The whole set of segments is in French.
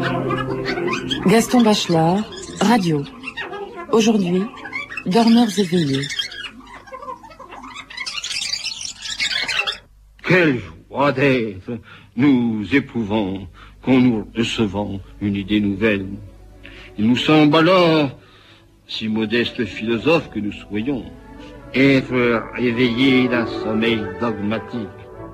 Gaston Bachelard, radio. Aujourd'hui, dormeurs éveillés. Quelle joie d'être nous éprouvons quand nous recevons une idée nouvelle. Il nous semble alors, si modestes philosophes que nous soyons, être réveillés d'un sommeil dogmatique.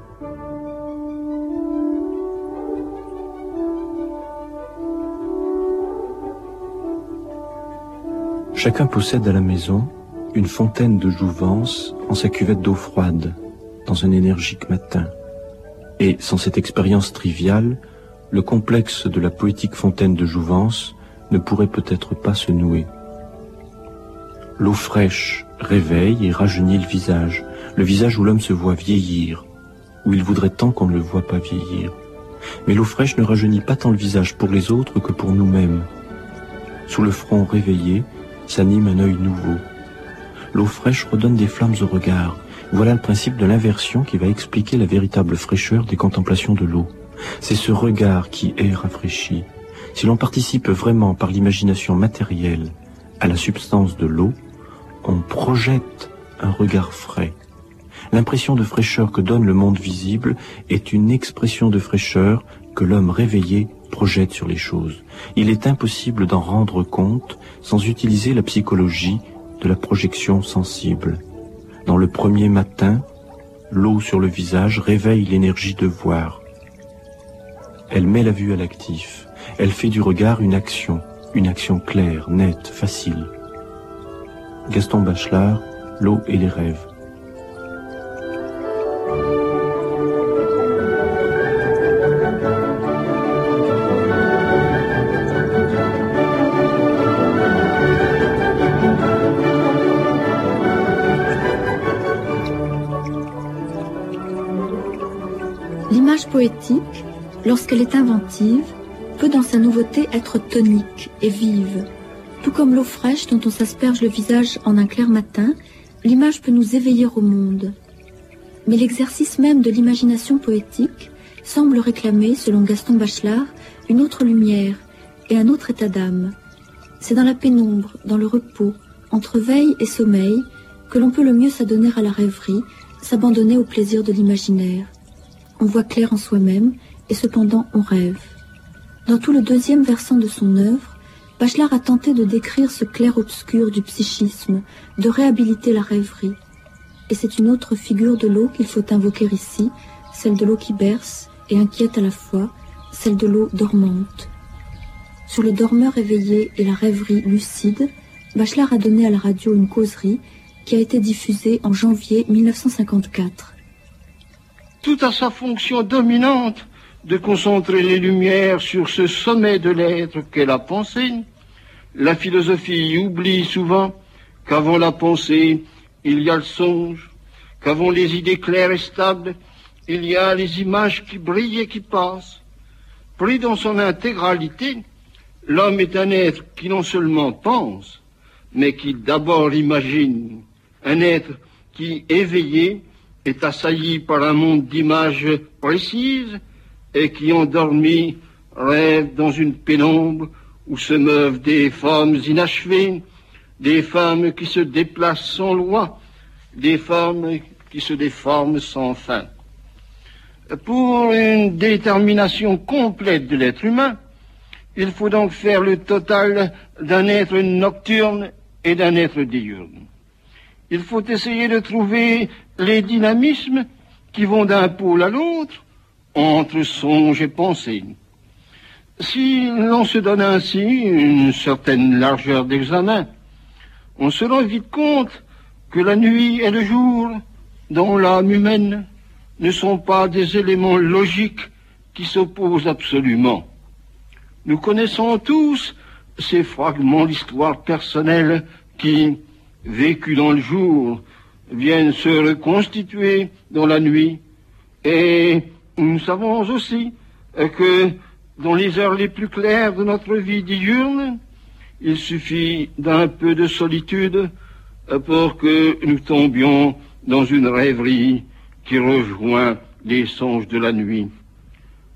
Chacun possède à la maison une fontaine de jouvence en sa cuvette d'eau froide, dans un énergique matin. Et sans cette expérience triviale, le complexe de la poétique fontaine de jouvence ne pourrait peut-être pas se nouer. L'eau fraîche réveille et rajeunit le visage où l'homme se voit vieillir, où il voudrait tant qu'on ne le voit pas vieillir. Mais l'eau fraîche ne rajeunit pas tant le visage pour les autres que pour nous-mêmes. Sous le front réveillé, s'anime un œil nouveau. L'eau fraîche redonne des flammes au regard. Voilà le principe de l'inversion qui va expliquer la véritable fraîcheur des contemplations de l'eau. C'est ce regard qui est rafraîchi. Si l'on participe vraiment par l'imagination matérielle à la substance de l'eau, on projette un regard frais. L'impression de fraîcheur que donne le monde visible est une expression de fraîcheur que l'homme réveillé projette sur les choses. Il est impossible d'en rendre compte sans utiliser la psychologie de la projection sensible. Dans le premier matin, l'eau sur le visage réveille l'énergie de voir. Elle met la vue à l'actif. Elle fait du regard une action claire, nette, facile. Gaston Bachelard, L'eau et les rêves. L'image poétique, lorsqu'elle est inventive, peut dans sa nouveauté être tonique et vive. Tout comme l'eau fraîche dont on s'asperge le visage en un clair matin, l'image peut nous éveiller au monde. Mais l'exercice même de l'imagination poétique semble réclamer, selon Gaston Bachelard, une autre lumière et un autre état d'âme. C'est dans la pénombre, dans le repos, entre veille et sommeil, que l'on peut le mieux s'adonner à la rêverie, s'abandonner au plaisir de l'imaginaire. On voit clair en soi-même, et cependant on rêve. Dans tout le deuxième versant de son œuvre, Bachelard a tenté de décrire ce clair-obscur du psychisme, de réhabiliter la rêverie. Et c'est une autre figure de l'eau qu'il faut invoquer ici, celle de l'eau qui berce et inquiète à la fois, celle de l'eau dormante. Sur le dormeur éveillé et la rêverie lucide, Bachelard a donné à la radio une causerie qui a été diffusée en janvier 1954. Tout à sa fonction dominante de concentrer les lumières sur ce sommet de l'être qu'est la pensée, la philosophie oublie souvent qu'avant la pensée, il y a le songe, qu'avant les idées claires et stables, il y a les images qui brillent et qui passent. Pris dans son intégralité, l'homme est un être qui non seulement pense, mais qui d'abord imagine, un être qui, éveillé, est assailli par un monde d'images précises et qui, endormi, rêve dans une pénombre où se meuvent des formes inachevées, des femmes qui se déplacent sans loi, des formes qui se déforment sans fin. Pour une détermination complète de l'être humain, il faut donc faire le total d'un être nocturne et d'un être diurne. Il faut essayer de trouver les dynamismes qui vont d'un pôle à l'autre, entre songe et pensée. Si l'on se donne ainsi une certaine largeur d'examen, on se rend vite compte que la nuit et le jour, dans l'âme humaine, ne sont pas des éléments logiques qui s'opposent absolument. Nous connaissons tous ces fragments d'histoire personnelle qui, vécus dans le jour, viennent se reconstituer dans la nuit. Et nous savons aussi que dans les heures les plus claires de notre vie diurne, il suffit d'un peu de solitude pour que nous tombions dans une rêverie qui rejoint les songes de la nuit.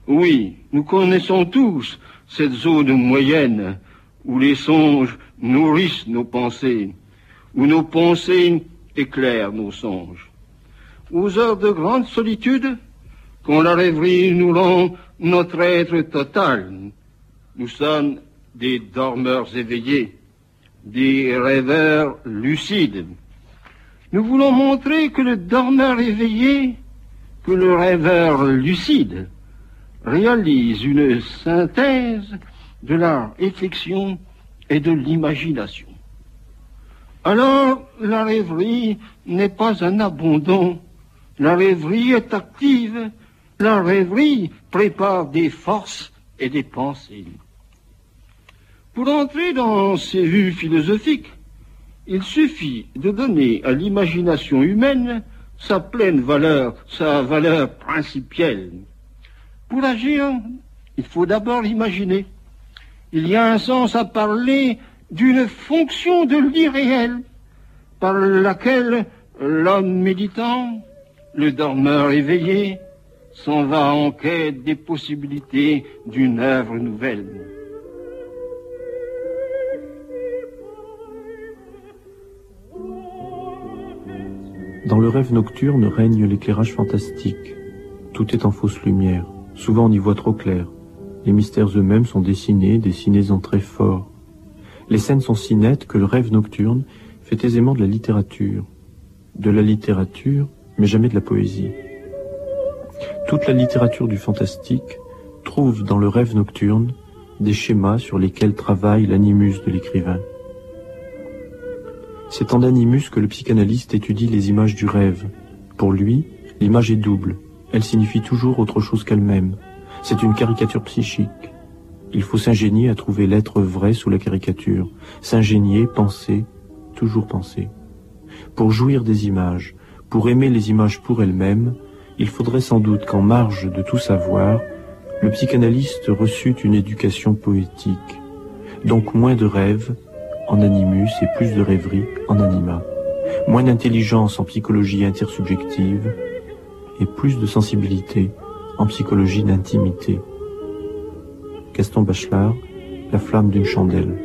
Oui, nous connaissons tous cette zone moyenne où les songes nourrissent nos pensées, où nos pensées éclairent nos songes. Aux heures de grande solitude, quand la rêverie nous rend notre être total, nous sommes des dormeurs éveillés, des rêveurs lucides. Nous voulons montrer que le dormeur éveillé, que le rêveur lucide, réalise une synthèse de la réflexion et de l'imagination. Alors, la rêverie n'est pas un abandon. La rêverie est active. La rêverie prépare des forces et des pensées. Pour entrer dans ces vues philosophiques, il suffit de donner à l'imagination humaine sa pleine valeur, sa valeur principielle. Pour agir, il faut d'abord imaginer. Il y a un sens à parler d'une fonction de l'irréel, par laquelle l'homme méditant, le dormeur éveillé, s'en va en quête des possibilités d'une œuvre nouvelle. Dans le rêve nocturne règne l'éclairage fantastique. Tout est en fausse lumière. Souvent on y voit trop clair. Les mystères eux-mêmes sont dessinés en traits forts. Les scènes sont si nettes que le rêve nocturne fait aisément de la littérature. De la littérature, mais jamais de la poésie. Toute la littérature du fantastique trouve dans le rêve nocturne des schémas sur lesquels travaille l'animus de l'écrivain. C'est en animus que le psychanalyste étudie les images du rêve. Pour lui, l'image est double. Elle signifie toujours autre chose qu'elle-même. C'est une caricature psychique. Il faut s'ingénier à trouver l'être vrai sous la caricature. S'ingénier, penser, toujours penser. Pour jouir des images, pour aimer les images pour elles-mêmes, il faudrait sans doute qu'en marge de tout savoir, le psychanalyste reçût une éducation poétique. Donc moins de rêves en animus et plus de rêverie en anima. Moins d'intelligence en psychologie intersubjective et plus de sensibilité en psychologie d'intimité. Gaston Bachelard, La flamme d'une chandelle.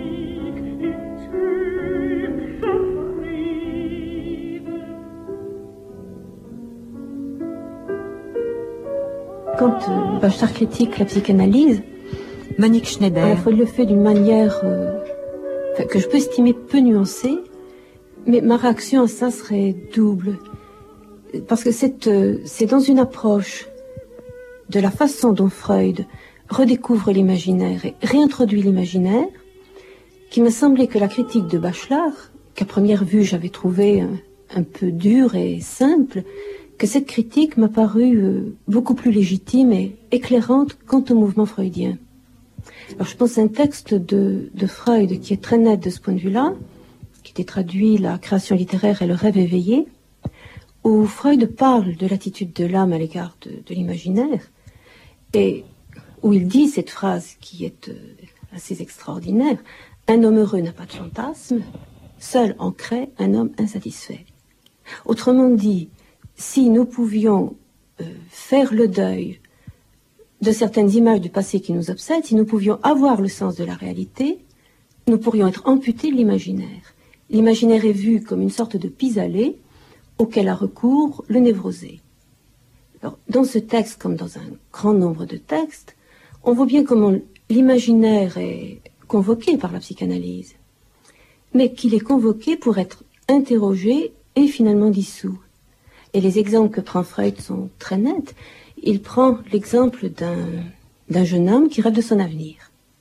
Quand Bachelard critique la psychanalyse, Monique Schneider, il le fait d'une manière que je peux estimer peu nuancée, mais ma réaction à ça serait double. Parce que c'est dans une approche de la façon dont Freud redécouvre l'imaginaire et réintroduit l'imaginaire, qui m'a semblé que la critique de Bachelard, qu'à première vue j'avais trouvé un peu dure et simple, que cette critique m'a paru beaucoup plus légitime et éclairante quant au mouvement freudien. Alors je pense à un texte de Freud qui est très net de ce point de vue-là, qui était traduit La création littéraire et le rêve éveillé, où Freud parle de l'attitude de l'âme à l'égard de l'imaginaire, et où il dit cette phrase qui est assez extraordinaire: « Un homme heureux n'a pas de fantasme, seul en crée un homme insatisfait. » Autrement dit, si nous pouvions faire le deuil de certaines images du passé qui nous obsèdent, si nous pouvions avoir le sens de la réalité, nous pourrions être amputés de l'imaginaire. L'imaginaire est vu comme une sorte de pis-aller auquel a recours le névrosé. Alors, dans ce texte, comme dans un grand nombre de textes, on voit bien comment l'imaginaire est convoqué par la psychanalyse, mais qu'il est convoqué pour être interrogé et finalement dissous. Et les exemples que prend Freud sont très nets. Il prend l'exemple d'un jeune homme qui rêve de son avenir.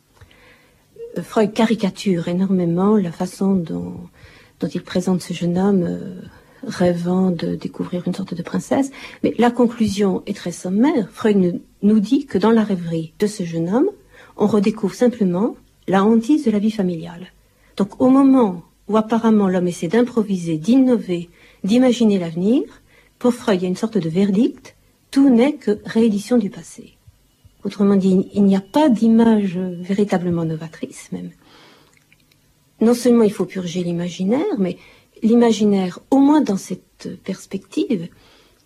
Freud caricature énormément la façon dont il présente ce jeune homme rêvant de découvrir une sorte de princesse. Mais la conclusion est très sommaire. Freud nous dit que dans la rêverie de ce jeune homme, on redécouvre simplement la hantise de la vie familiale. Donc au moment où apparemment l'homme essaie d'improviser, d'innover, d'imaginer l'avenir, pour Freud, il y a une sorte de verdict: tout n'est que réédition du passé. Autrement dit, il n'y a pas d'image véritablement novatrice même. Non seulement il faut purger l'imaginaire, mais l'imaginaire, au moins dans cette perspective,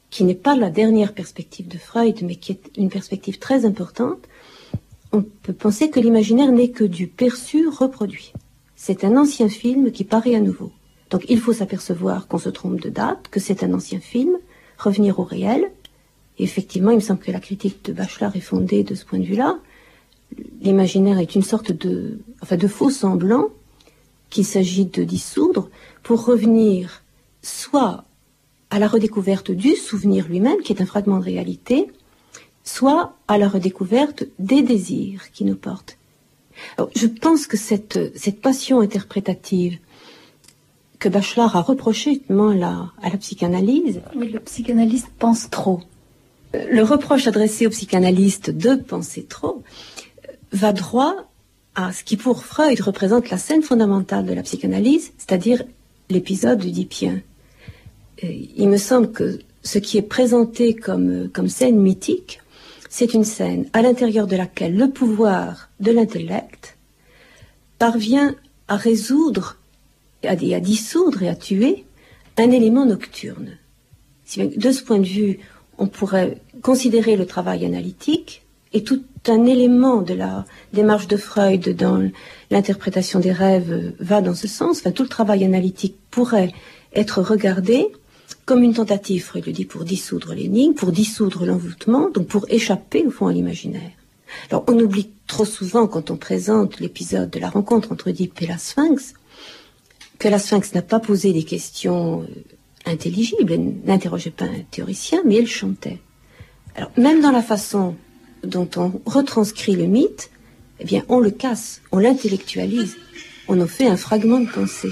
qui n'est pas la dernière perspective de Freud, mais qui est une perspective très importante, on peut penser que l'imaginaire n'est que du perçu reproduit. C'est un ancien film qui paraît à nouveau. Donc il faut s'apercevoir qu'on se trompe de date, que c'est un ancien film, revenir au réel. Et effectivement, il me semble que la critique de Bachelard est fondée de ce point de vue-là. L'imaginaire est une sorte de faux semblant qu'il s'agit de dissoudre pour revenir soit à la redécouverte du souvenir lui-même, qui est un fragment de réalité, soit à la redécouverte des désirs qui nous portent. Alors, je pense que cette passion interprétative que Bachelard a reproché justement à la psychanalyse... Oui, le psychanalyste pense trop. Le reproche adressé au psychanalyste de penser trop va droit à ce qui pour Freud représente la scène fondamentale de la psychanalyse, c'est-à-dire l'épisode d'Oedipien. Il me semble que ce qui est présenté comme scène mythique, c'est une scène à l'intérieur de laquelle le pouvoir de l'intellect parvient à résoudre, à dissoudre et à tuer un élément nocturne. De ce point de vue, on pourrait considérer le travail analytique et tout un élément de la démarche de Freud dans l'interprétation des rêves va dans ce sens. Enfin, tout le travail analytique pourrait être regardé comme une tentative, Freud le dit, pour dissoudre l'énigme, pour dissoudre l'envoûtement, donc pour échapper au fond à l'imaginaire. Alors, on oublie trop souvent, quand on présente l'épisode de la rencontre entre Oedipe et la Sphinx, que la Sphinx n'a pas posé des questions intelligibles, elle n'interrogeait pas un théoricien, mais elle chantait. Alors, même dans la façon dont on retranscrit le mythe, eh bien, on le casse, on l'intellectualise, on en fait un fragment de pensée.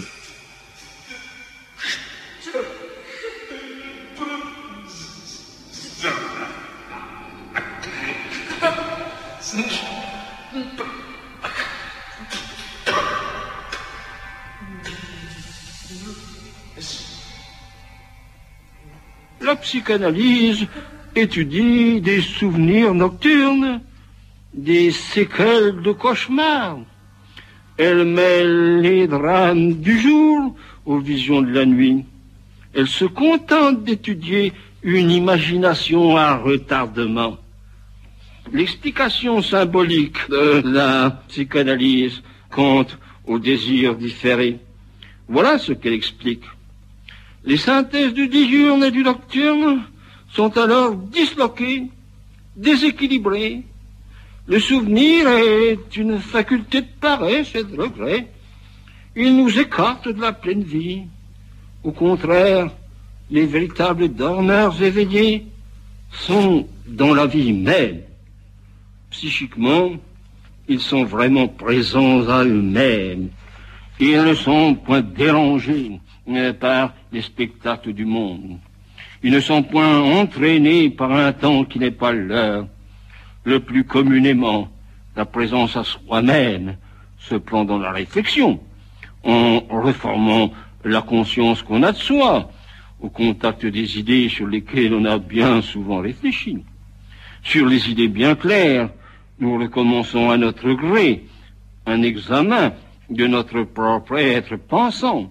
La psychanalyse étudie des souvenirs nocturnes, des séquelles de cauchemars. Elle mêle les drames du jour aux visions de la nuit. Elle se contente d'étudier une imagination à retardement. L'explication symbolique de la psychanalyse quant au désir différé. Voilà ce qu'elle explique. Les synthèses du diurne et du nocturne sont alors disloquées, déséquilibrées. Le souvenir est une faculté de paresse et de regret. Il nous écarte de la pleine vie. Au contraire, les véritables dormeurs éveillés sont dans la vie même. Psychiquement, ils sont vraiment présents à eux-mêmes. Ils ne sont point dérangés par les spectacles du monde. Ils ne sont point entraînés par un temps qui n'est pas leur. Le plus communément, la présence à soi-même se prend dans la réflexion, en reformant la conscience qu'on a de soi, au contact des idées sur lesquelles on a bien souvent réfléchi. Sur les idées bien claires, nous recommençons à notre gré un examen de notre propre être pensant,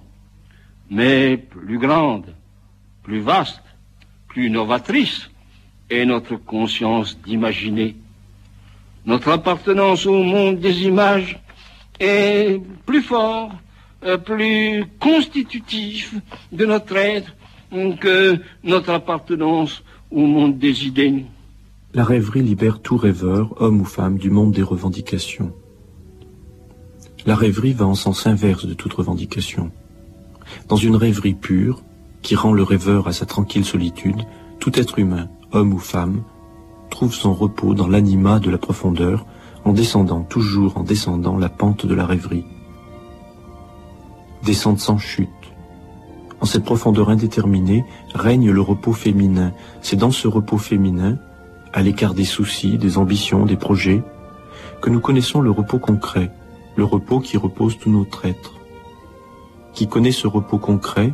mais plus grande, plus vaste, plus novatrice est notre conscience d'imaginer. Notre appartenance au monde des images est plus fort, plus constitutif de notre être que notre appartenance au monde des idées. La rêverie libère tout rêveur, homme ou femme, du monde des revendications. La rêverie va en sens inverse de toute revendication. Dans une rêverie pure, qui rend le rêveur à sa tranquille solitude, tout être humain, homme ou femme, trouve son repos dans l'anima de la profondeur, en descendant, toujours en descendant, la pente de la rêverie. Descendre sans chute. En cette profondeur indéterminée règne le repos féminin. C'est dans ce repos féminin, à l'écart des soucis, des ambitions, des projets, que nous connaissons le repos concret, le repos qui repose tout notre être. Qui connaît ce repos concret,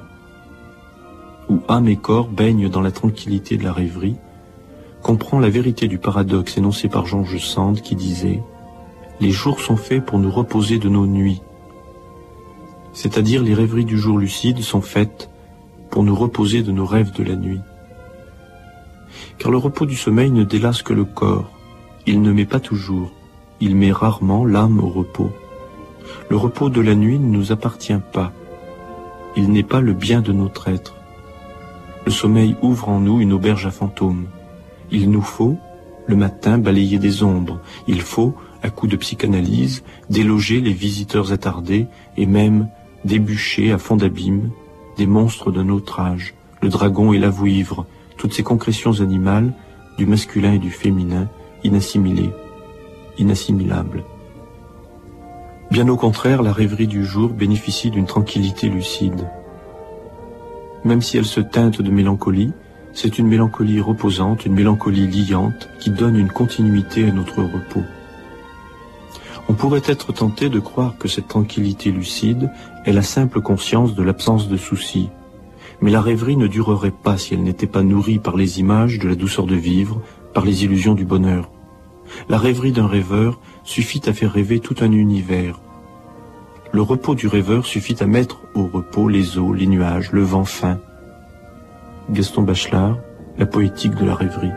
où âme et corps baignent dans la tranquillité de la rêverie, comprend la vérité du paradoxe énoncé par George Sand qui disait « Les jours sont faits pour nous reposer de nos nuits ». C'est-à-dire les rêveries du jour lucide sont faites pour nous reposer de nos rêves de la nuit. car le repos du sommeil ne délasse que le corps. Il ne met pas toujours, il met rarement l'âme au repos. Le repos de la nuit ne nous appartient pas. Il n'est pas le bien de notre être. Le sommeil ouvre en nous une auberge à fantômes. Il nous faut, le matin, balayer des ombres. Il faut, à coups de psychanalyse, déloger les visiteurs attardés et même débûcher à fond d'abîme des monstres de notre âge, le dragon et l'avoivre, toutes ces concrétions animales, du masculin et du féminin, inassimilées, inassimilables. Bien au contraire, la rêverie du jour bénéficie d'une tranquillité lucide. Même si elle se teinte de mélancolie, c'est une mélancolie reposante, une mélancolie liante qui donne une continuité à notre repos. On pourrait être tenté de croire que cette tranquillité lucide est la simple conscience de l'absence de soucis. Mais la rêverie ne durerait pas si elle n'était pas nourrie par les images de la douceur de vivre, par les illusions du bonheur. La rêverie d'un rêveur suffit à faire rêver tout un univers. Le repos du rêveur suffit à mettre au repos les eaux, les nuages, le vent fin. Gaston Bachelard, La poétique de la rêverie.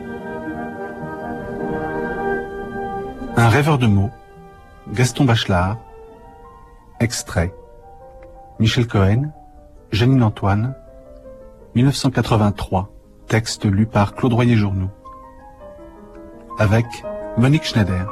Un rêveur de mots, Gaston Bachelard, extrait, Michel Cohen, Jeanine Antoine, 1983, texte lu par Claude Royer-Journoux, avec Monique Schneider.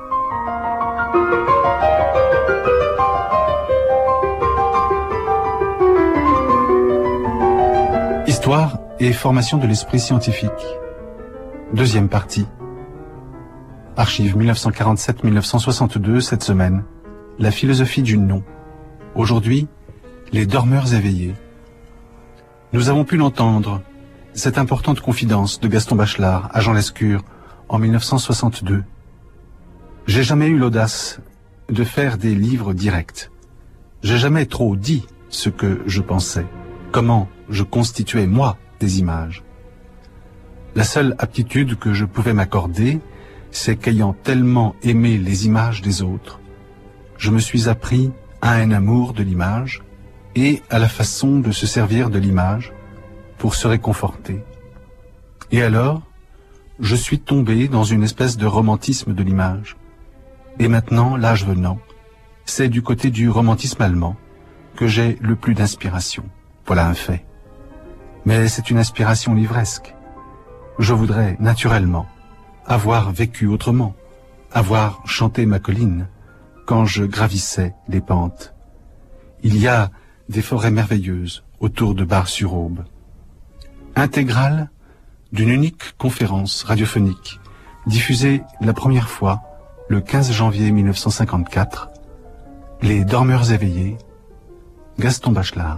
Histoire et formation de l'esprit scientifique. Deuxième partie. Archives 1947-1962, cette semaine. La philosophie du non. Aujourd'hui, les dormeurs éveillés. Nous avons pu l'entendre, cette importante confidence de Gaston Bachelard à Jean Lescure en 1962. J'ai jamais eu l'audace de faire des livres directs. J'ai jamais trop dit ce que je pensais, comment je constituais, moi, des images. La seule aptitude que je pouvais m'accorder, c'est qu'ayant tellement aimé les images des autres, je me suis appris à un amour de l'image et à la façon de se servir de l'image pour se réconforter. Et alors, je suis tombé dans une espèce de romantisme de l'image. Et maintenant, l'âge venant, c'est du côté du romantisme allemand que j'ai le plus d'inspiration. Voilà un fait. Mais c'est une inspiration livresque. Je voudrais, naturellement, avoir vécu autrement, avoir chanté ma colline quand je gravissais les pentes. Il y a des forêts merveilleuses autour de Bar-sur-Aube. Intégrale d'une unique conférence radiophonique diffusée la première fois le 15 janvier 1954, Les dormeurs éveillés, Gaston Bachelard.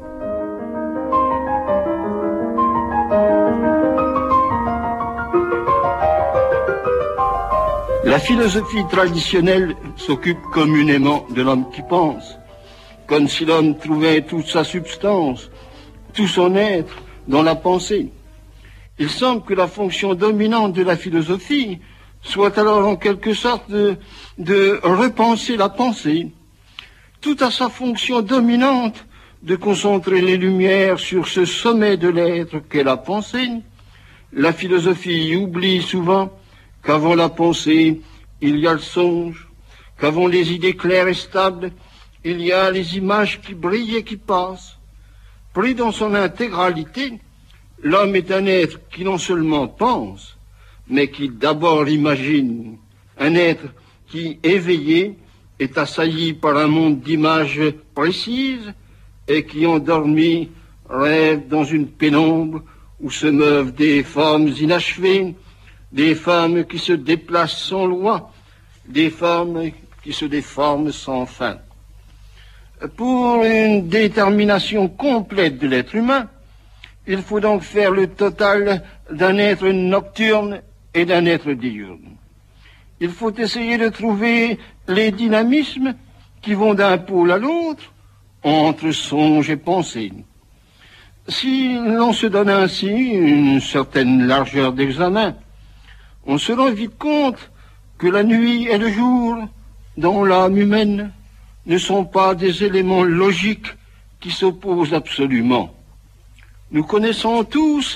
La philosophie traditionnelle s'occupe communément de l'homme qui pense, comme si l'homme trouvait toute sa substance, tout son être dans la pensée. Il semble que la fonction dominante de la philosophie soit alors en quelque sorte de repenser la pensée. Tout à sa fonction dominante de concentrer les lumières sur ce sommet de l'être qu'est la pensée. La philosophie oublie souvent qu'avant la pensée, il y a le songe, qu'avant les idées claires et stables, il y a les images qui brillent et qui passent. Pris dans son intégralité, l'homme est un être qui non seulement pense, mais qui d'abord imagine. Un être qui, éveillé, est assailli par un monde d'images précises et qui, endormi, rêve dans une pénombre où se meuvent des formes inachevées, des femmes qui se déplacent sans loi, des femmes qui se déforment sans fin. Pour une détermination complète de l'être humain, il faut donc faire le total d'un être nocturne et d'un être diurne. Il faut essayer de trouver les dynamismes qui vont d'un pôle à l'autre entre songe et pensée. Si l'on se donne ainsi une certaine largeur d'examen, on se rend vite compte que la nuit et le jour, dans l'âme humaine, ne sont pas des éléments logiques qui s'opposent absolument. Nous connaissons tous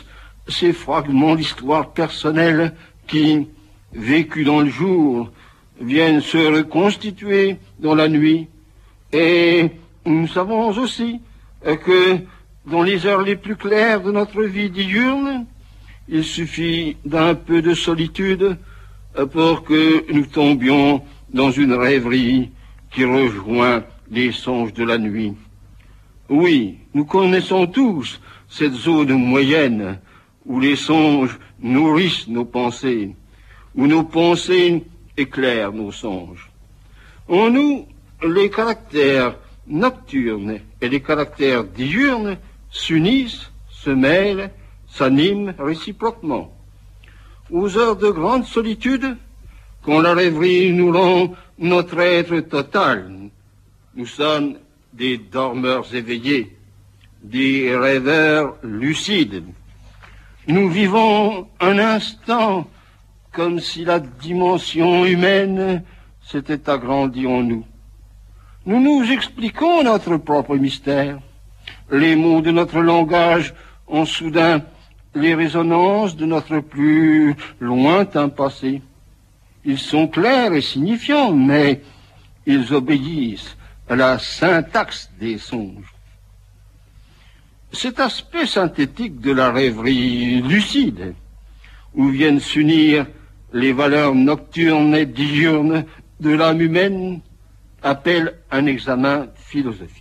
ces fragments d'histoire personnelle qui, vécus dans le jour, viennent se reconstituer dans la nuit. Et nous savons aussi que dans les heures les plus claires de notre vie diurne, il suffit d'un peu de solitude pour que nous tombions dans une rêverie qui rejoint les songes de la nuit. Oui, nous connaissons tous cette zone moyenne où les songes nourrissent nos pensées, où nos pensées éclairent nos songes. En nous, les caractères nocturnes et les caractères diurnes s'unissent, se mêlent, s'animent réciproquement. Aux heures de grande solitude, quand la rêverie nous rend notre être total, nous sommes des dormeurs éveillés, des rêveurs lucides. Nous vivons un instant comme si la dimension humaine s'était agrandie en nous. Nous nous expliquons notre propre mystère. Les mots de notre langage ont soudain les résonances de notre plus lointain passé. Ils sont clairs et signifiants, mais ils obéissent à la syntaxe des songes. Cet aspect synthétique de la rêverie lucide, où viennent s'unir les valeurs nocturnes et diurnes de l'âme humaine, appelle un examen philosophique.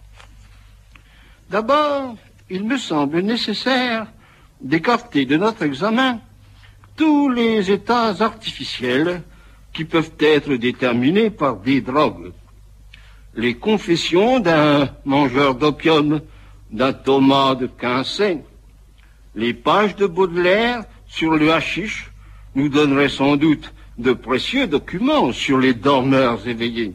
D'abord, il me semble nécessaire d'écarter de notre examen tous les états artificiels qui peuvent être déterminés par des drogues. Les confessions d'un mangeur d'opium, d'un Thomas de Quincey, les pages de Baudelaire sur le hashish nous donneraient sans doute de précieux documents sur les dormeurs éveillés.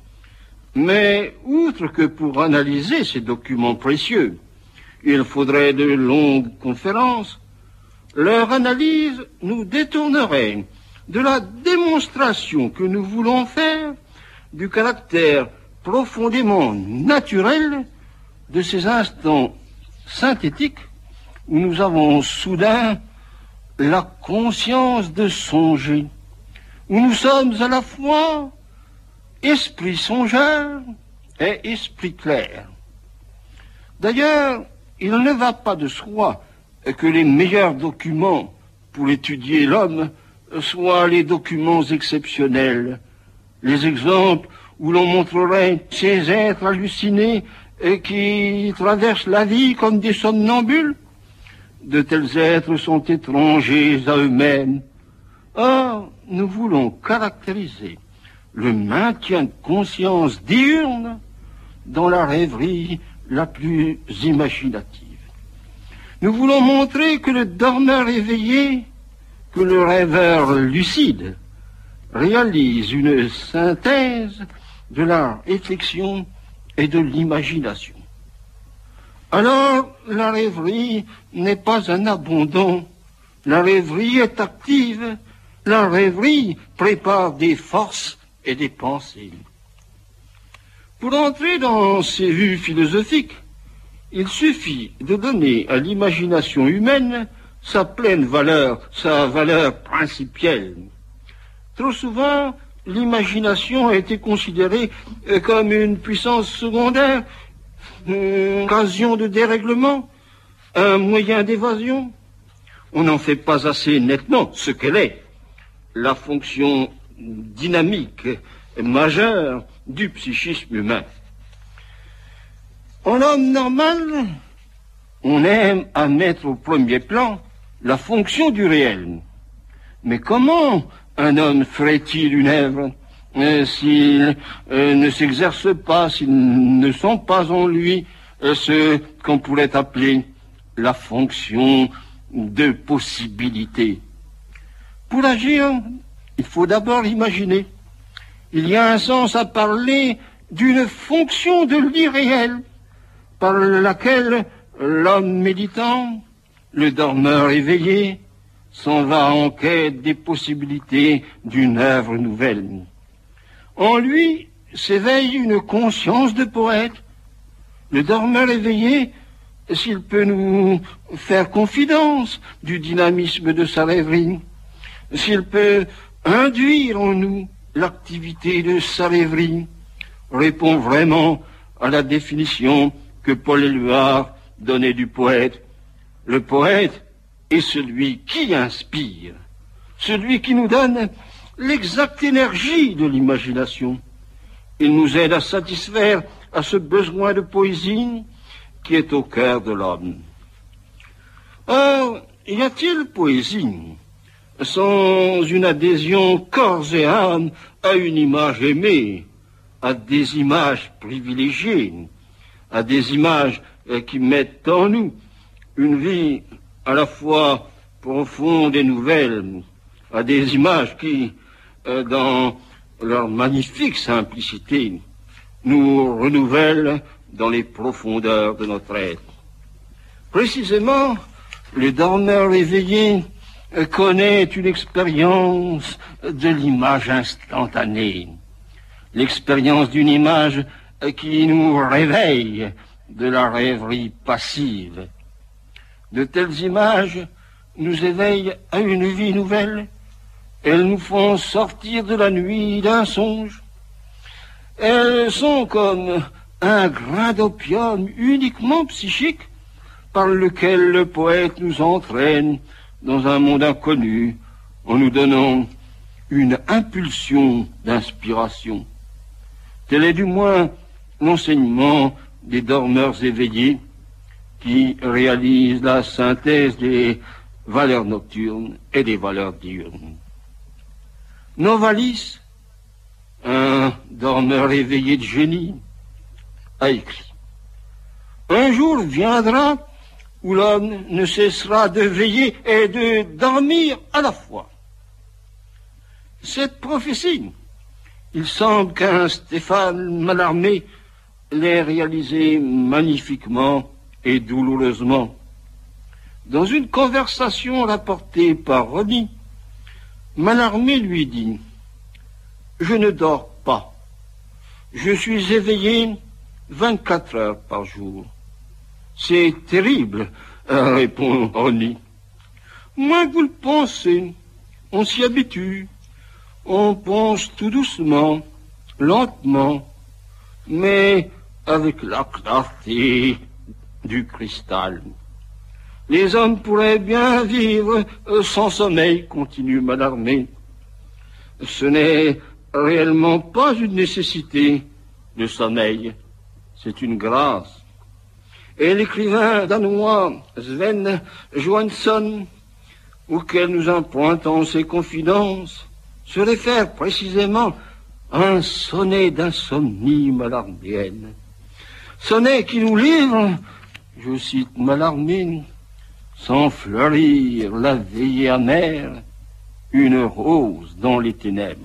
Mais outre que pour analyser ces documents précieux, il faudrait de longues conférences, leur analyse nous détournerait de la démonstration que nous voulons faire du caractère profondément naturel de ces instants synthétiques où nous avons soudain la conscience de songer, où nous sommes à la fois esprit songeur et esprit clair. D'ailleurs, il ne va pas de soi que les meilleurs documents pour étudier l'homme soient les documents exceptionnels, les exemples où l'on montrerait ces êtres hallucinés et qui traversent la vie comme des somnambules. De tels êtres sont étrangers à eux-mêmes. Or, nous voulons caractériser le maintien de conscience diurne dans la rêverie la plus imaginative. Nous voulons montrer que le dormeur éveillé, que le rêveur lucide, réalise une synthèse de la réflexion et de l'imagination. Alors, la rêverie n'est pas un abandon. La rêverie est active. La rêverie prépare des forces et des pensées. Pour entrer dans ces vues philosophiques, il suffit de donner à l'imagination humaine sa pleine valeur, sa valeur principielle. Trop souvent, l'imagination a été considérée comme une puissance secondaire, une occasion de dérèglement, un moyen d'évasion. On n'en fait pas assez nettement ce qu'elle est, la fonction dynamique majeure du psychisme humain. En homme normal, on aime à mettre au premier plan la fonction du réel. Mais comment un homme ferait-il une œuvre s'il ne s'exerce pas, s'il ne sent pas en lui ce qu'on pourrait appeler la fonction de possibilité? Pour agir, il faut d'abord imaginer. Il y a un sens à parler d'une fonction de l'irréel par laquelle l'homme méditant, le dormeur éveillé, s'en va en quête des possibilités d'une œuvre nouvelle. En lui s'éveille une conscience de poète. Le dormeur éveillé s'il peut nous faire confidence du dynamisme de sa rêverie, s'il peut induire en nous l'activité de sa rêverie, répond vraiment à la définition que Paul Éluard donnait du poète. Le poète est celui qui inspire, celui qui nous donne l'exacte énergie de l'imagination. Il nous aide à satisfaire à ce besoin de poésie qui est au cœur de l'homme. Or, y a-t-il poésie sans une adhésion corps et âme à une image aimée, à des images privilégiées, à des images qui mettent en nous une vie à la fois profonde et nouvelle, à des images qui, dans leur magnifique simplicité, nous renouvellent dans les profondeurs de notre être. Précisément, le dormeur éveillé connaît une expérience de l'image instantanée, l'expérience d'une image qui nous réveille de la rêverie passive. De telles images nous éveillent à une vie nouvelle. Elles nous font sortir de la nuit d'un songe. Elles sont comme un grain d'opium uniquement psychique par lequel le poète nous entraîne dans un monde inconnu en nous donnant une impulsion d'inspiration. Tel est du moins l'enseignement des dormeurs éveillés qui réalisent la synthèse des valeurs nocturnes et des valeurs diurnes. Novalis, un dormeur éveillé de génie, a écrit: un jour viendra où l'homme ne cessera de veiller et de dormir à la fois. Cette prophétie, il semble qu'un Stéphane Mallarmé l'ait réalisée magnifiquement et douloureusement. Dans une conversation rapportée par Rony, Mallarmé lui dit: je ne dors pas, je suis éveillé 24 heures par jour. C'est terrible, répond Rony. Moins que vous le pensez, on s'y habitue, on pense tout doucement, lentement, mais avec la clarté du cristal. Les hommes pourraient bien vivre sans sommeil, continue Mallarmé. Ce n'est réellement pas une nécessité, le sommeil, c'est une grâce. Et l'écrivain danois Sven Johansson, auquel nous empruntons ses confidences, se réfère précisément à un sonnet d'insomnie mallarmienne. Sonnet qui nous livre, je cite Mallarmé, sans fleurir la veillée amère, une rose dans les ténèbres.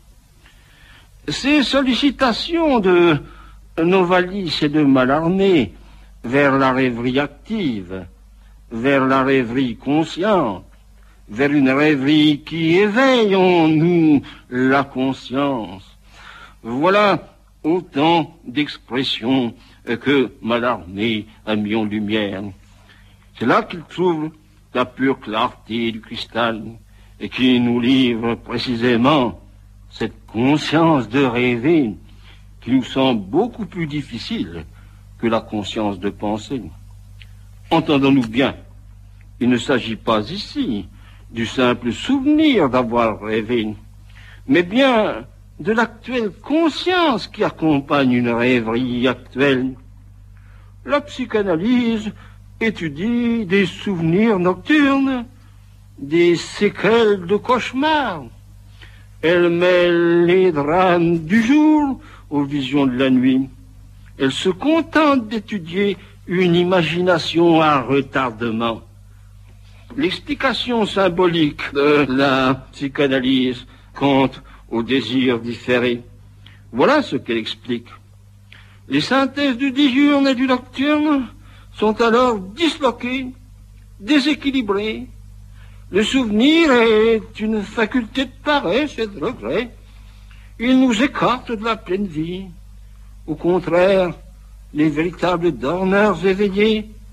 Ces sollicitations de Novalis et de Mallarmé vers la rêverie active, vers la rêverie consciente, vers une rêverie qui éveille en nous la conscience. Voilà autant d'expressions que Mallarmé a mis en lumière. C'est là qu'il trouve la pure clarté du cristal et qui nous livre précisément cette conscience de rêver qui nous semble beaucoup plus difficile que la conscience de penser. Entendons-nous bien, il ne s'agit pas ici du simple souvenir d'avoir rêvé, mais bien de l'actuelle conscience qui accompagne une rêverie actuelle. La psychanalyse étudie des souvenirs nocturnes, des séquelles de cauchemars. Elle mêle les drames du jour aux visions de la nuit. Elle se contente d'étudier une imagination à retardement. L'explication symbolique de la psychanalyse quant au désir différé, voilà ce qu'elle explique. Les synthèses du diurne et du nocturne sont alors disloquées, déséquilibrées. Le souvenir est une faculté de paresse et de regret. Il nous écarte de la pleine vie. Au contraire, les véritables dormeurs éveillés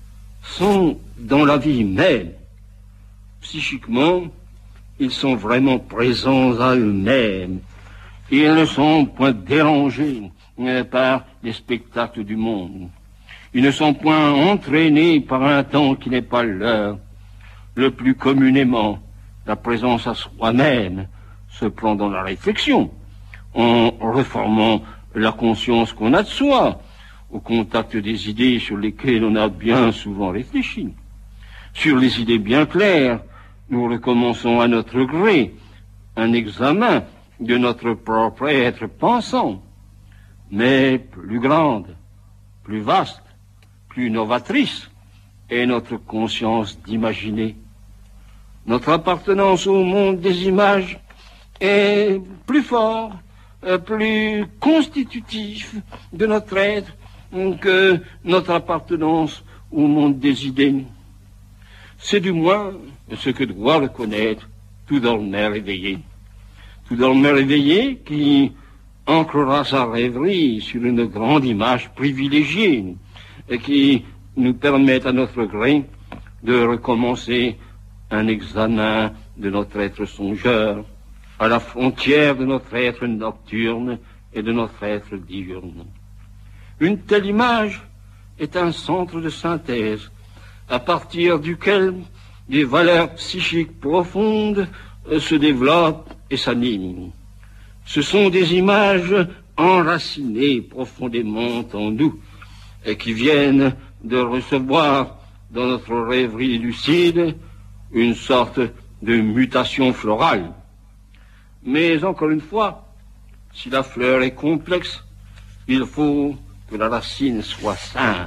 sont dans la vie même. Psychiquement, ils sont vraiment présents à eux-mêmes. Ils ne sont point dérangés par les spectacles du monde. Ils ne sont point entraînés par un temps qui n'est pas leur. Le plus communément, la présence à soi-même se prend dans la réflexion, en reformant la conscience qu'on a de soi, au contact des idées sur lesquelles on a bien souvent réfléchi. Sur les idées bien claires, nous recommençons à notre gré un examen de notre propre être pensant, mais plus grande, plus vaste, plus novatrice est notre conscience d'imaginer. Notre appartenance au monde des images est plus fort, plus constitutif de notre être que notre appartenance au monde des idées. C'est du moins ce que doit reconnaître tout dormeur éveillé. Tout dormeur éveillé qui ancrera sa rêverie sur une grande image privilégiée et qui nous permet à notre gré de recommencer un examen de notre être songeur à la frontière de notre être nocturne et de notre être diurne. Une telle image est un centre de synthèse à partir duquel des valeurs psychiques profondes se développent et s'animent. Ce sont des images enracinées profondément en nous et qui viennent de recevoir dans notre rêverie lucide une sorte de mutation florale. Mais encore une fois, si la fleur est complexe, il faut que la racine soit simple.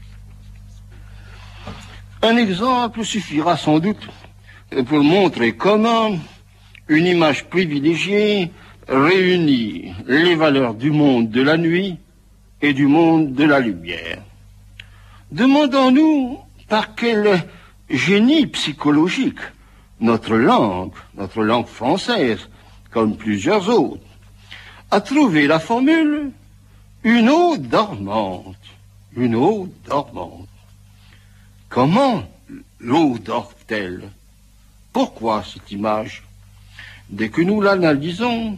Un exemple suffira sans doute pour montrer comment une image privilégiée réunit les valeurs du monde de la nuit et du monde de la lumière. Demandons-nous par quel génie psychologique notre langue française, comme plusieurs autres, a trouvé la formule « une eau dormante ». Une eau dormante. Comment l'eau dort-elle? Pourquoi cette image? Dès que nous l'analysons,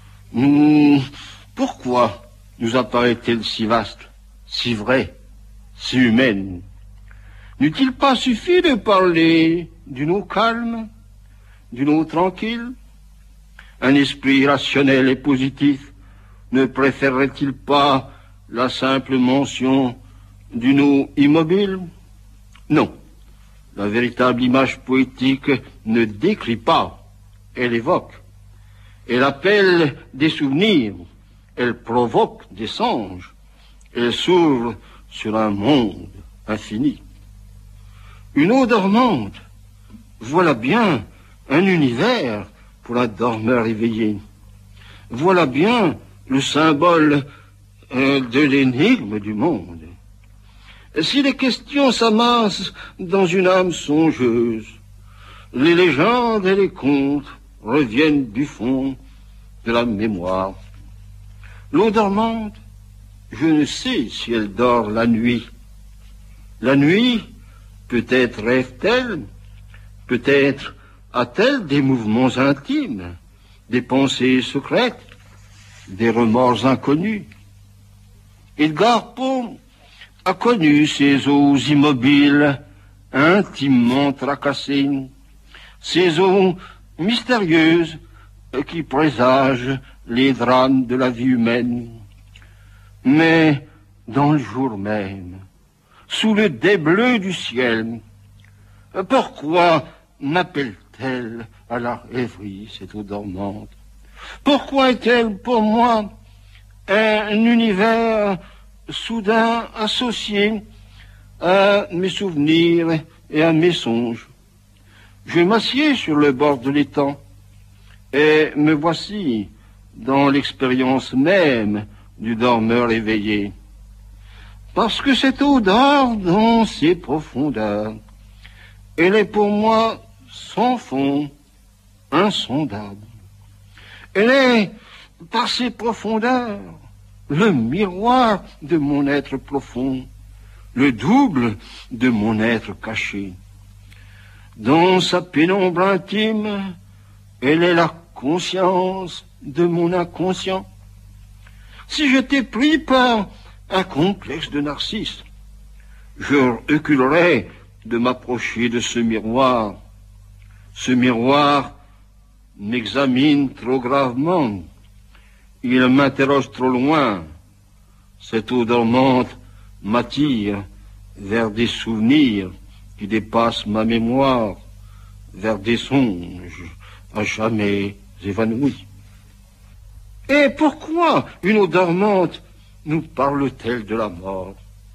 pourquoi nous apparaît-elle si vaste, si vraie, si humaine? N'eût-il pas suffi de parler d'une eau calme, d'une eau tranquille? Un esprit rationnel et positif ne préférerait-il pas la simple mention d'une eau immobile? Non, la véritable image poétique ne décrit pas, elle évoque. Elle appelle des souvenirs, elle provoque des songes, elle s'ouvre sur un monde infini. Une eau dormante, voilà bien un univers pour un dormeur éveillé. Voilà bien le symbole de l'énigme du monde. Si les questions s'amassent dans une âme songeuse, les légendes et les contes reviennent du fond de la mémoire. L'eau dormante, je ne sais si elle dort la nuit. La nuit, peut-être rêve-t-elle, peut-être a-t-elle des mouvements intimes, des pensées secrètes, des remords inconnus. Edgar Poe a connu ces eaux immobiles, intimement tracassées, ces eaux mystérieuses qui présagent les drames de la vie humaine. Mais dans le jour même, sous le dais bleu du ciel, pourquoi m'appelle-t-elle à la rêverie, cette eau dormante? Pourquoi est-elle pour moi un univers soudain associé à mes souvenirs et à mes songes? Je m'assieds sur le bord de l'étang et me voici dans l'expérience même du dormeur éveillé. Parce que cette eau dort dans ses profondeurs, elle est pour moi sans fond, insondable. Elle est, par ses profondeurs, le miroir de mon être profond, le double de mon être caché. Dans sa pénombre intime, elle est la conscience de mon inconscient. Si j'étais pris par un complexe de narcisse, je reculerais de m'approcher de ce miroir. Ce miroir m'examine trop gravement. Il m'interroge trop loin. Cette eau dormante m'attire vers des souvenirs qui dépassent ma mémoire, vers des songes à jamais évanouis. Et pourquoi une eau dormante nous parle-t-elle de la mort?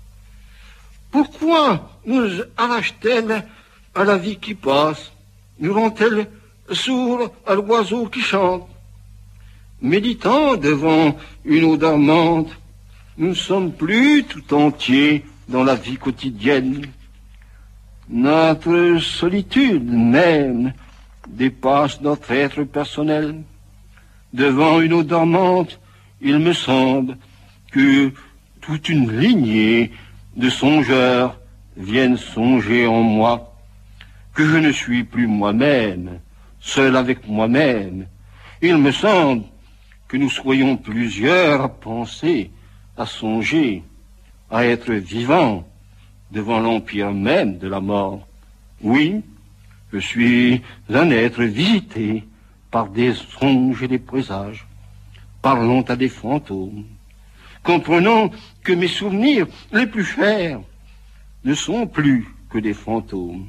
Pourquoi nous arrache-t-elle à la vie qui passe? Nous rend-elle sourds à l'oiseau qui chante? Méditant devant une eau dormante, nous ne sommes plus tout entiers dans la vie quotidienne. Notre solitude même dépasse notre être personnel. Devant une eau dormante, il me semble que toute une lignée de songeurs viennent songer en moi, que je ne suis plus moi-même, seul avec moi-même. Il me semble que nous soyons plusieurs à penser, à songer, à être vivants devant l'empire même de la mort. Oui, je suis un être visité par des songes et des présages, parlant à des fantômes, comprenant que mes souvenirs les plus chers ne sont plus que des fantômes.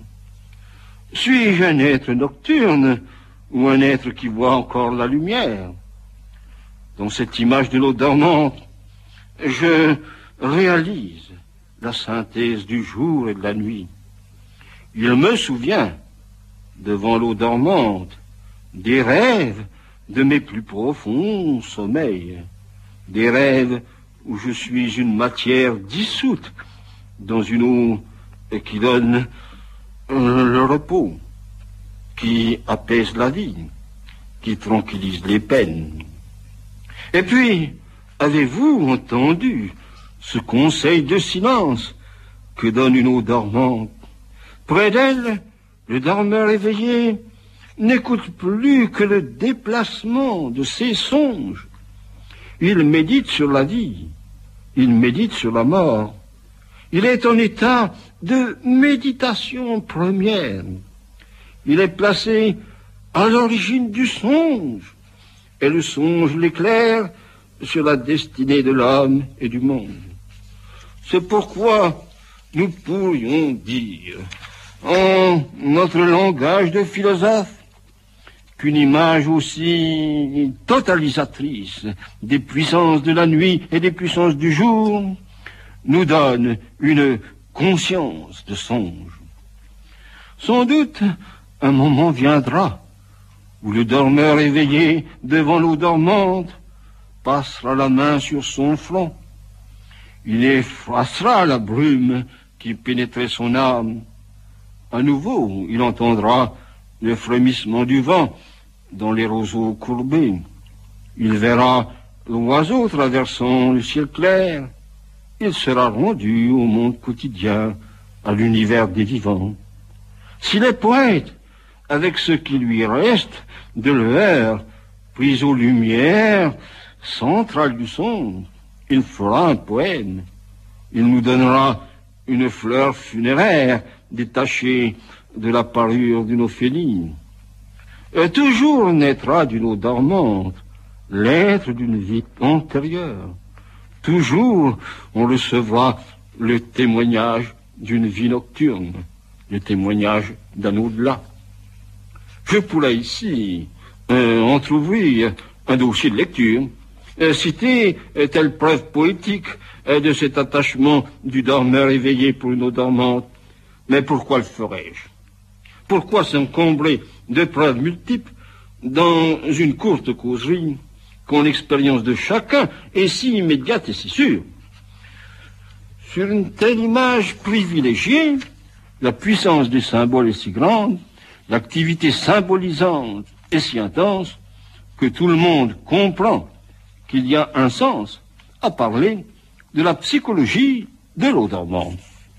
Suis-je un être nocturne ou un être qui voit encore la lumière? Dans cette image de l'eau dormante, je réalise la synthèse du jour et de la nuit. Il me souvient, devant l'eau dormante, des rêves de mes plus profonds sommeils, des rêves où je suis une matière dissoute dans une eau qui donne le repos, qui apaise la vie, qui tranquillise les peines. Et puis, avez-vous entendu ce conseil de silence que donne une eau dormante? Près d'elle, le dormeur éveillé n'écoute plus que le déplacement de ses songes. Il médite sur la vie, il médite sur la mort. Il est en état de méditation première. Il est placé à l'origine du songe, et le songe l'éclaire sur la destinée de l'homme et du monde. C'est pourquoi nous pourrions dire, en notre langage de philosophe, qu'une image aussi totalisatrice des puissances de la nuit et des puissances du jour nous donne une conscience de songe. Sans doute, un moment viendra où le dormeur éveillé devant l'eau dormante passera la main sur son front. Il effacera la brume qui pénétrait son âme. À nouveau, il entendra le frémissement du vent dans les roseaux courbés. Il verra l'oiseau traversant le ciel clair. Il sera rendu au monde quotidien, à l'univers des vivants. S'il est poète, avec ce qui lui reste de lueur, pris aux lumières centrales du son, il fera un poème. Il nous donnera une fleur funéraire détachée de la parure d'une Ophélie. Toujours naîtra d'une eau dormante l'être d'une vie antérieure. Toujours on recevra le témoignage d'une vie nocturne, le témoignage d'un au-delà. Je pourrais ici entrouvrir un dossier de lecture, citer telle preuve poétique de cet attachement du dormeur éveillé pour une eau dormante. Mais pourquoi le ferais-je? Pourquoi s'encombrer de preuves multiples dans une courte causerie quand l'expérience de chacun est si immédiate et si sûre? Sur une telle image privilégiée, la puissance des symboles est si grande, l'activité symbolisante est si intense, que tout le monde comprend qu'il y a un sens à parler de la psychologie de l'eau dormante.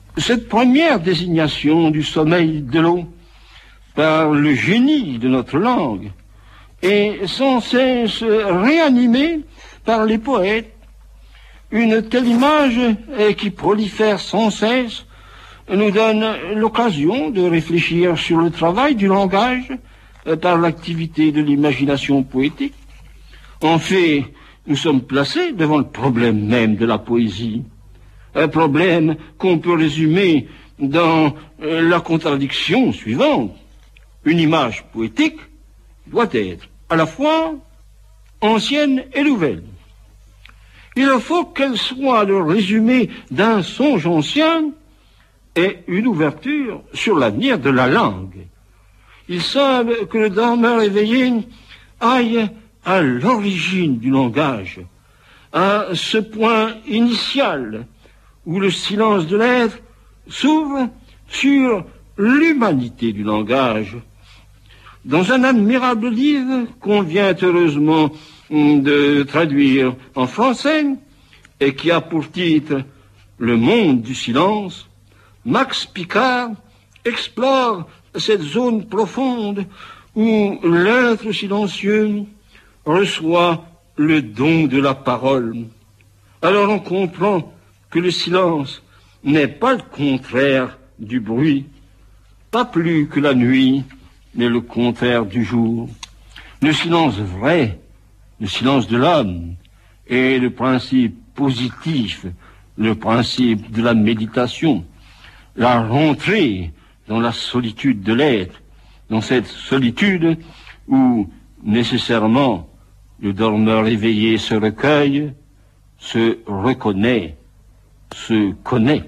Cette première désignation du sommeil de l'eau par le génie de notre langue est sans cesse réanimée par les poètes. Une telle image qui prolifère sans cesse nous donne l'occasion de réfléchir sur le travail du langage par l'activité de l'imagination poétique. En fait, nous sommes placés devant le problème même de la poésie. Un problème qu'on peut résumer dans la contradiction suivante. Une image poétique doit être à la fois ancienne et nouvelle. Il faut qu'elle soit le résumé d'un songe ancien et une ouverture sur l'avenir de la langue. Il semble que le dormeur éveillé aille à l'origine du langage, à ce point initial où le silence de l'être s'ouvre sur l'humanité du langage. Dans un admirable livre qu'on vient heureusement de traduire en français et qui a pour titre « Le monde du silence », Max Picard explore cette zone profonde où l'être silencieux reçoit le don de la parole. Alors on comprend que le silence n'est pas le contraire du bruit, pas plus que la nuit n'est le contraire du jour. Le silence vrai, le silence de l'homme, est le principe positif, le principe de la méditation, la rentrée dans la solitude de l'être, dans cette solitude où nécessairement le dormeur éveillé se recueille, se reconnaît, se connaît.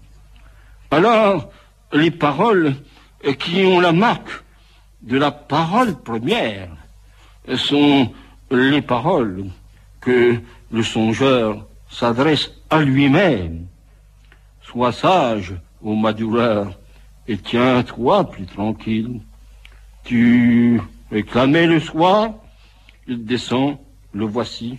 Alors, les paroles qui ont la marque de la parole première sont les paroles que le songeur s'adresse à lui-même. Sois sage, ô ma douleur, et tiens-toi plus tranquille. Tu réclamais le soir, il descend, le voici.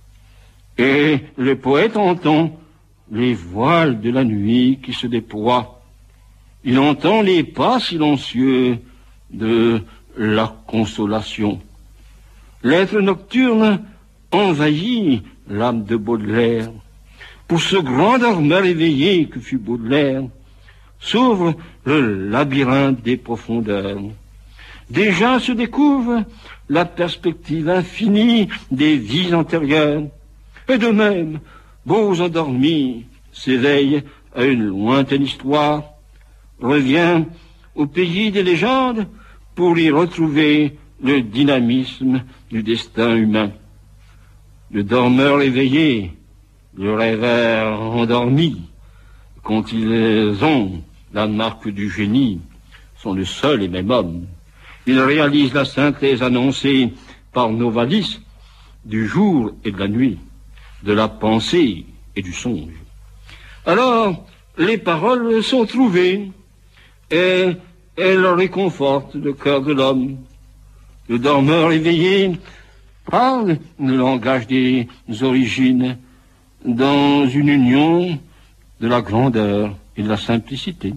Et le poète entend les voiles de la nuit qui se déploient. Il entend les pas silencieux de la consolation. L'être nocturne envahit l'âme de Baudelaire. Pour ce grand dormeur éveillé que fut Baudelaire, s'ouvre le labyrinthe des profondeurs. Déjà se découvre la perspective infinie des vies antérieures. Et de même, beaux endormis s'éveillent à une lointaine histoire, revient au pays des légendes pour y retrouver le dynamisme du destin humain. Le dormeur éveillé, le rêveur endormi, quand ils ont la marque du génie, sont le seul et même homme. Ils réalisent la synthèse annoncée par Novalis du jour et de la nuit, de la pensée et du songe. Alors, les paroles sont trouvées et elles réconfortent le cœur de l'homme. Le dormeur éveillé parle le langage des origines dans une union de la grandeur et de la simplicité.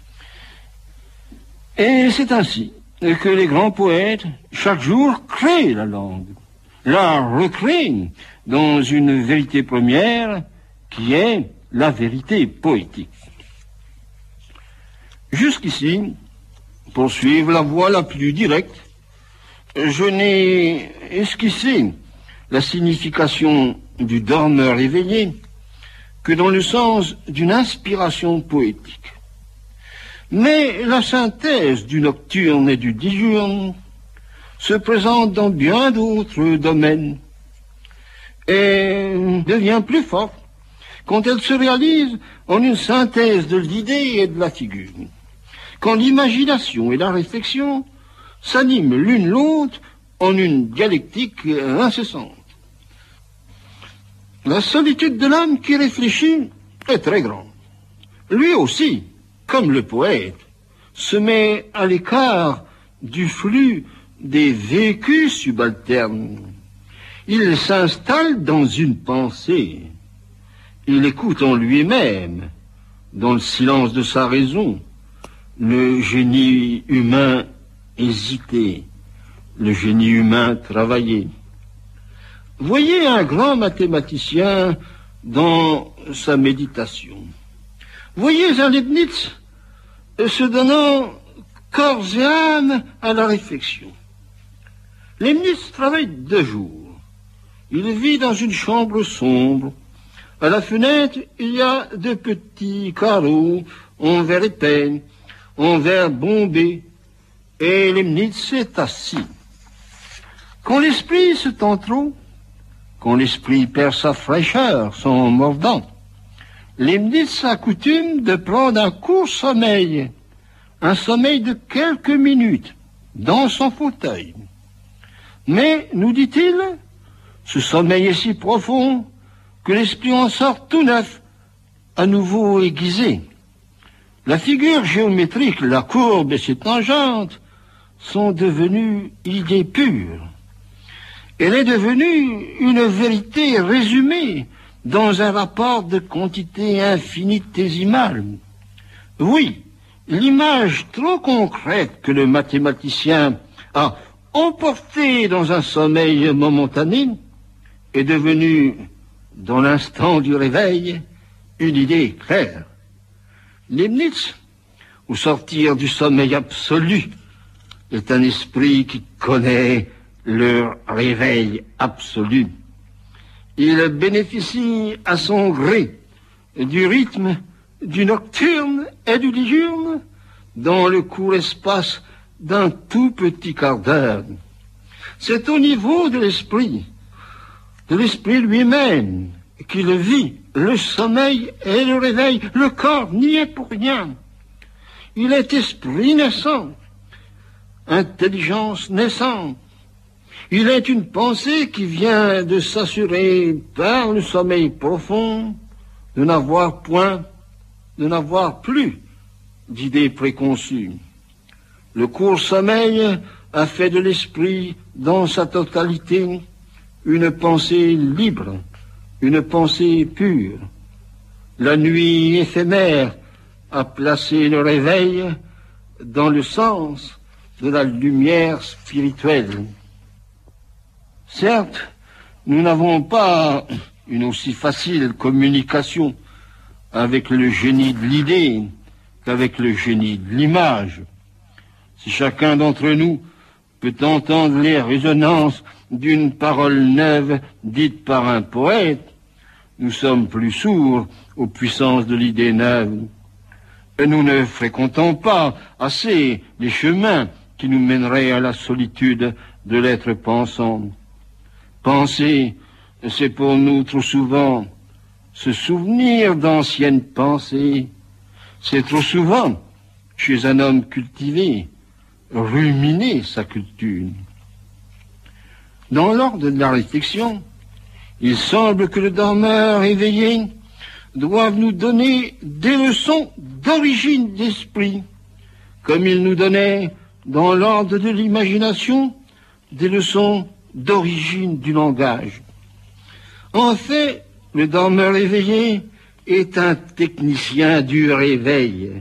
Et c'est ainsi que les grands poètes, chaque jour, créent la langue, la recréent dans une vérité première qui est la vérité poétique. Jusqu'ici, pour suivre la voie la plus directe, je n'ai esquissé la signification du dormeur éveillé que dans le sens d'une inspiration poétique. Mais la synthèse du nocturne et du diurne se présente dans bien d'autres domaines et devient plus forte quand elle se réalise en une synthèse de l'idée et de la figure, quand l'imagination et la réflexion s'animent l'une l'autre en une dialectique incessante. La solitude de l'homme qui réfléchit est très grande. Lui aussi, comme le poète, se met à l'écart du flux des vécus subalternes. Il s'installe dans une pensée. Il écoute en lui-même dans le silence de sa raison, le génie humain hésitait, le génie humain travaillait. Voyez un grand mathématicien dans sa méditation. Voyez un Leibniz se donnant corps et âme à la réflexion. Leibniz travaille 2 jours. Il vit dans une chambre sombre. À la fenêtre, il y a 2 petits carreaux en verre épais, en verre bombé, et Leibniz est assis. Quand l'esprit se tend trop, quand l'esprit perd sa fraîcheur, son mordant, Leibniz a coutume de prendre un court sommeil, un sommeil de quelques minutes, dans son fauteuil. Mais, nous dit-il, ce sommeil est si profond que l'esprit en sort tout neuf, à nouveau aiguisé. La figure géométrique, la courbe et ses tangentes sont devenues idées pures. Elle est devenue une vérité résumée dans un rapport de quantité infinitésimale. Oui, l'image trop concrète que le mathématicien a emportée dans un sommeil momentané est devenue, dans l'instant du réveil, une idée claire. Leibniz, au sortir du sommeil absolu, est un esprit qui connaît le réveil absolu. Il bénéficie à son gré du rythme du nocturne et du diurne dans le court espace d'un tout petit quart d'heure. C'est au niveau de l'esprit lui-même, qu'il vit le sommeil et le réveil. Le corps n'y est pour rien. Il est esprit naissant, intelligence naissante. Il est une pensée qui vient de s'assurer par le sommeil profond de n'avoir point, de n'avoir plus d'idées préconçues. Le court sommeil a fait de l'esprit dans sa totalité une pensée libre, une pensée pure. La nuit éphémère a placé le réveil dans le sens de la lumière spirituelle. Certes, nous n'avons pas une aussi facile communication avec le génie de l'idée qu'avec le génie de l'image. Si chacun d'entre nous peut entendre les résonances d'une parole neuve dite par un poète, nous sommes plus sourds aux puissances de l'idée neuve. Et nous ne fréquentons pas assez les chemins qui nous mèneraient à la solitude de l'être pensant. Penser, c'est pour nous trop souvent se souvenir d'anciennes pensées. C'est trop souvent, chez un homme cultivé, ruminer sa culture. Dans l'ordre de la réflexion, il semble que le dormeur éveillé doive nous donner des leçons d'origine d'esprit, comme il nous donnait, dans l'ordre de l'imagination, des leçons d'origine du langage. En fait, le dormeur éveillé est un technicien du réveil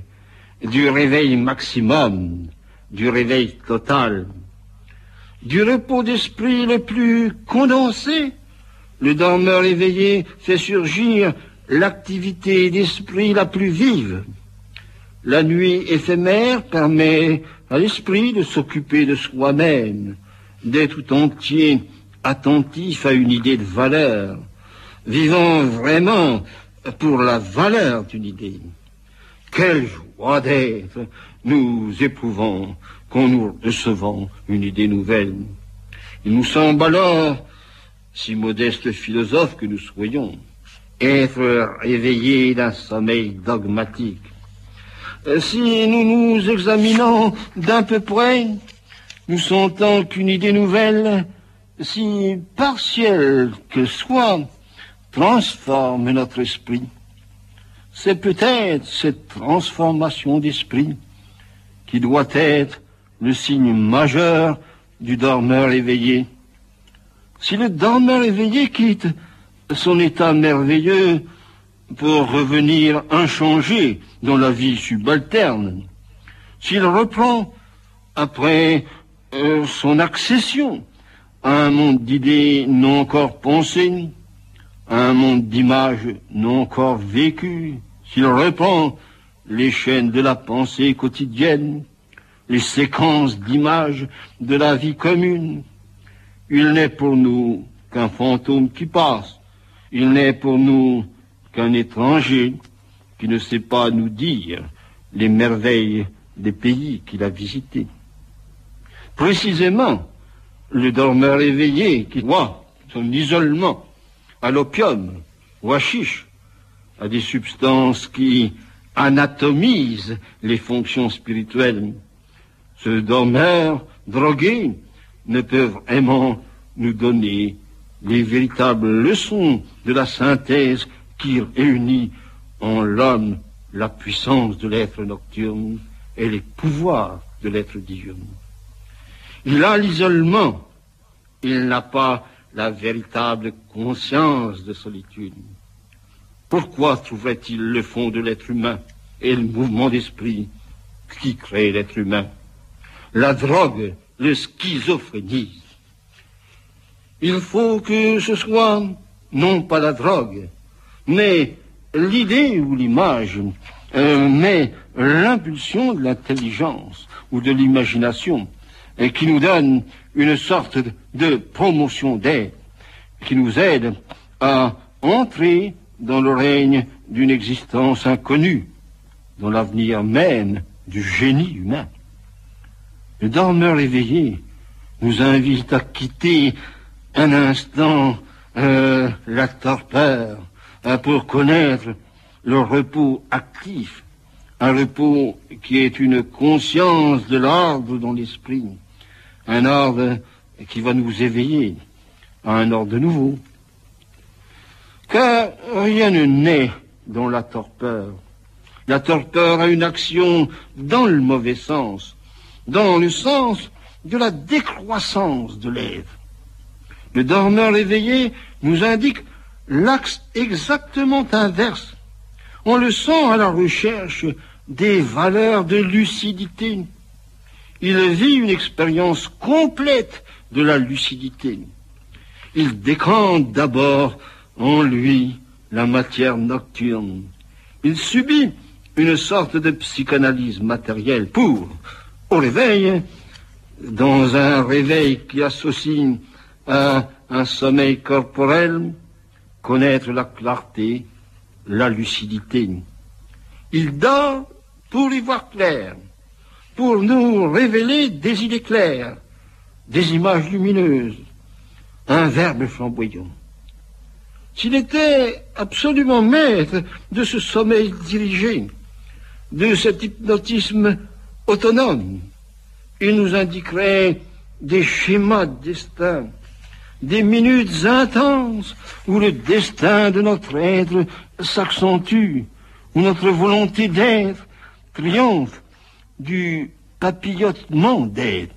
maximum, du réveil total. Du repos d'esprit le plus condensé, le dormeur éveillé fait surgir l'activité d'esprit la plus vive. La nuit éphémère permet à l'esprit de s'occuper de soi-même, d'être tout entier attentif à une idée de valeur, vivant vraiment pour la valeur d'une idée. Quelle joie d'être nous éprouvons quand nous recevons une idée nouvelle. Il nous semble alors, si modestes philosophes que nous soyons, être réveillés d'un sommeil dogmatique. Si nous nous examinons d'un peu près, nous sentons qu'une idée nouvelle, si partielle que soit, transforme notre esprit. C'est peut-être cette transformation d'esprit qui doit être le signe majeur du dormeur éveillé. Si le dormeur éveillé quitte son état merveilleux pour revenir inchangé dans la vie subalterne, s'il reprend après son accession à un monde d'idées non encore pensées, à un monde d'images non encore vécues, s'il reprend les chaînes de la pensée quotidienne, les séquences d'images de la vie commune, il n'est pour nous qu'un fantôme qui passe, il n'est pour nous qu'un étranger qui ne sait pas nous dire les merveilles des pays qu'il a visités. Précisément, le dormeur éveillé qui voit son isolement à l'opium, au hashish, à des substances qui anatomisent les fonctions spirituelles. Ce dormeur drogué ne peut vraiment nous donner les véritables leçons de la synthèse qui réunit en l'homme la puissance de l'être nocturne et les pouvoirs de l'être diurne. Il a l'isolement, il n'a pas la véritable conscience de solitude. Pourquoi trouverait-il le fond de l'être humain et le mouvement d'esprit qui crée l'être humain? La drogue le schizophrénise. Il faut que ce soit non pas la drogue, mais l'idée ou l'image, mais l'impulsion de l'intelligence ou de l'imagination, et qui nous donne une sorte de promotion d'aide, qui nous aide à entrer dans le règne d'une existence inconnue, dans l'avenir même du génie humain. Le dormeur éveillé nous invite à quitter un instant la torpeur pour connaître le repos actif, un repos qui est une conscience de l'ordre dans l'esprit, un ordre qui va nous éveiller à un ordre nouveau. Car rien ne naît dans la torpeur. La torpeur a une action dans le mauvais sens, dans le sens de la décroissance de l'être. Le dormeur éveillé nous indique l'axe exactement inverse. On le sent à la recherche des valeurs de lucidité. Il vit une expérience complète de la lucidité. Il décante d'abord en lui la matière nocturne. Il subit une sorte de psychanalyse matérielle pour, au réveil, dans un réveil qui associe à un sommeil corporel, connaître la clarté, la lucidité. Il dort pour y voir clair, pour nous révéler des idées claires, des images lumineuses, un verbe flamboyant. S'il était absolument maître de ce sommeil dirigé, de cet hypnotisme autonome, il nous indiquerait des schémas de destin, des minutes intenses où le destin de notre être s'accentue, où notre volonté d'être triomphe du papillotement d'être.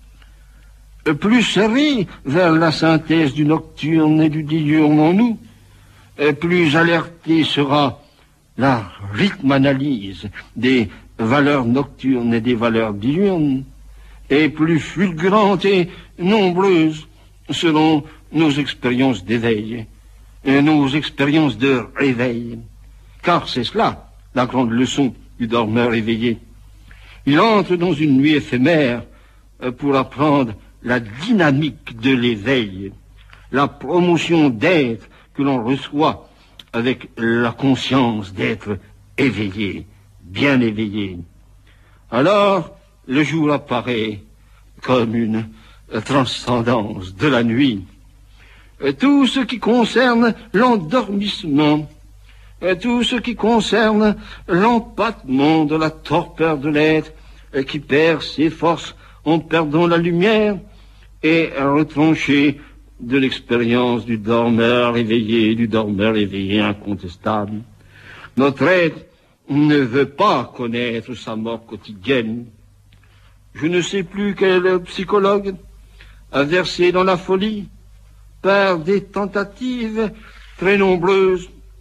Plus serré vers la synthèse du nocturne et du diurne en nous, plus alertée sera la rythme-analyse des valeurs nocturnes et des valeurs diurnes, et plus fulgurante et nombreuse selon nos expériences d'éveil et nos expériences de réveil. Car c'est cela, la grande leçon du dormeur éveillé. Il entre dans une nuit éphémère pour apprendre la dynamique de l'éveil, la promotion d'être que l'on reçoit avec la conscience d'être éveillé, bien éveillé. Alors, le jour apparaît comme une transcendance de la nuit. Tout ce qui concerne l'endormissement, tout ce qui concerne l'empattement de la torpeur de l'être qui perd ses forces en perdant la lumière, est retranché de l'expérience du dormeur éveillé incontestable. Notre être ne veut pas connaître sa mort quotidienne. Je ne sais plus quel psychologue a versé dans la folie par des tentatives très nombreuses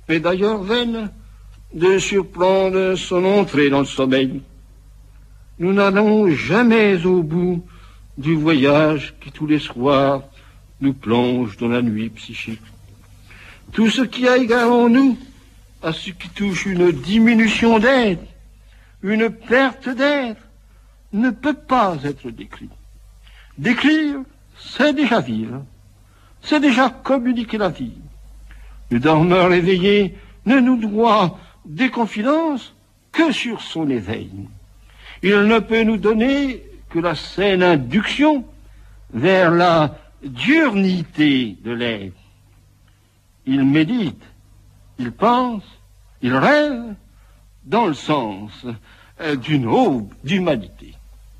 est d'ailleurs vaine de surprendre son entrée dans le sommeil. Nous n'allons jamais au bout du voyage qui tous les soirs nous plonge dans la nuit psychique. Tout ce qui a égard en nous à ce qui touche une diminution d'être, une perte d'être, ne peut pas être décrit. Décrire, c'est déjà vivre, c'est déjà communiquer la vie. Le dormeur éveillé ne nous doit des confidences que sur son éveil. Il ne peut nous donner que la saine induction vers la diurnité de l'être. Il médite, il pense, il rêve dans le sens d'une aube d'humanité.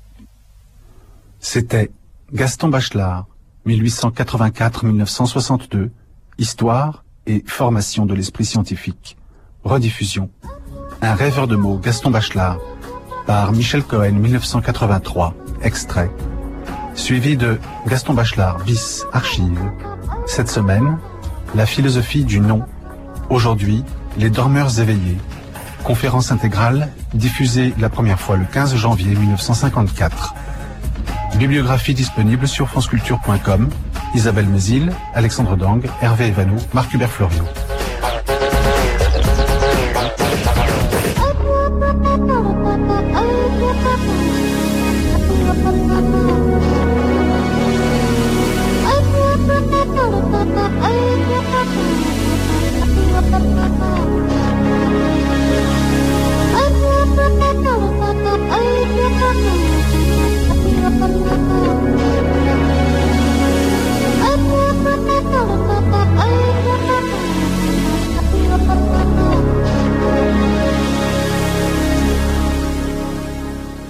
C'était Gaston Bachelard, 1884-1962, Histoire et formation de l'esprit scientifique. Rediffusion. Un rêveur de mots, Gaston Bachelard, par Michel Cohen, 1983, extrait. Suivi de Gaston Bachelard, bis, archive. Cette semaine, la philosophie du non. Aujourd'hui, les dormeurs éveillés. Conférence intégrale, diffusée la première fois le 15 janvier 1954. Bibliographie disponible sur franceculture.com. Isabelle Mézil, Alexandre Dang, Hervé Evanou, Marc Hubert Floriot.